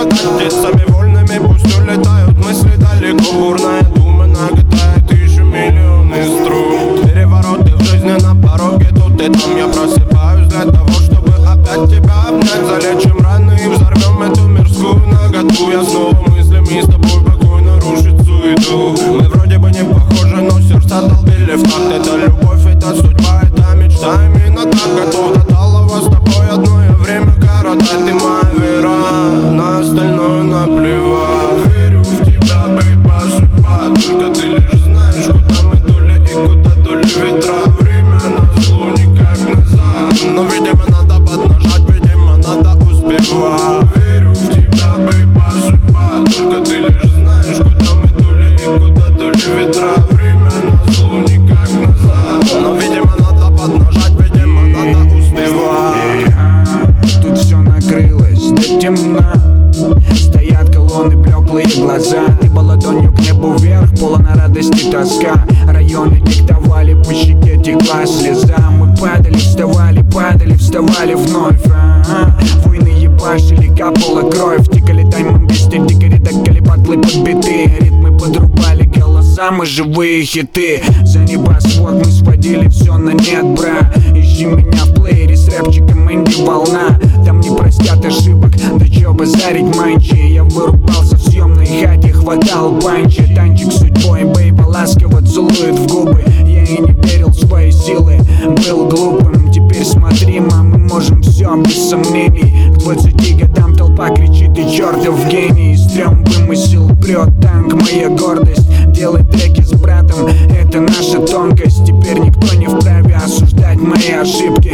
стать птицами вольными, пусть улетают мысли далеко. Бурная дума нагнетает еще миллионы струн. Перевороты в жизни на пороге, тут и там я просыпаюсь для того, чтобы опять тебя обнять. Залечим раны и взорвем эту мирскую наготу. Я снова мыслями с тобой покойно рушит суету. Мы вроде бы не похожи, но сердца долбили в такт. Это любовь, это судьба, это мечта. Именно так готов до талого с тобой одно время коротать. Ты моя вера, на остальное наплевать. Верю в тебя, бейба, судьба. Только ты лишь знаешь, куда мы дули и куда дули ветра. Время назло, никак назад. Но видимо надо поднажать, видимо надо успевать. Верю в тебя, бейба, судьба. Только ты лишь знаешь, куда мы дули и куда дули ветра. Время назло, никак назад. Но видимо надо поднажать, видимо надо успевать. Тут все накрылось, да темно. Стоят колонны, блеклые глаза. Небо ладонью к небу вверх, полна радости тоска. Районы диктовали, по щеке текла слеза. Мы падали, вставали, вставали вновь. Войны ебашили, капала кровь. Тикали таймбисты, дикари докали батлы подбиты. Ритмы подрубали голоса, мы живые хиты. За небосвод мы сводили все на нет, бра. Ищи меня в плеере с рэпчиком инди волна. Там не простят ошибок, да чё базарить манчи. Я вырубался в съемной хате, хватал панчи. Танчик с судьбой, бейба ласково целует в губы. Я и не верил в свои силы, был глупым. Теперь смотри, мы можем все без сомнений. К 20 годам толпа кричит, и чертов гений. Стрём вымысел, прет танк, моя гордость. Делать треки с братом, это наша тонкость. Теперь никто не вправе осуждать мои ошибки.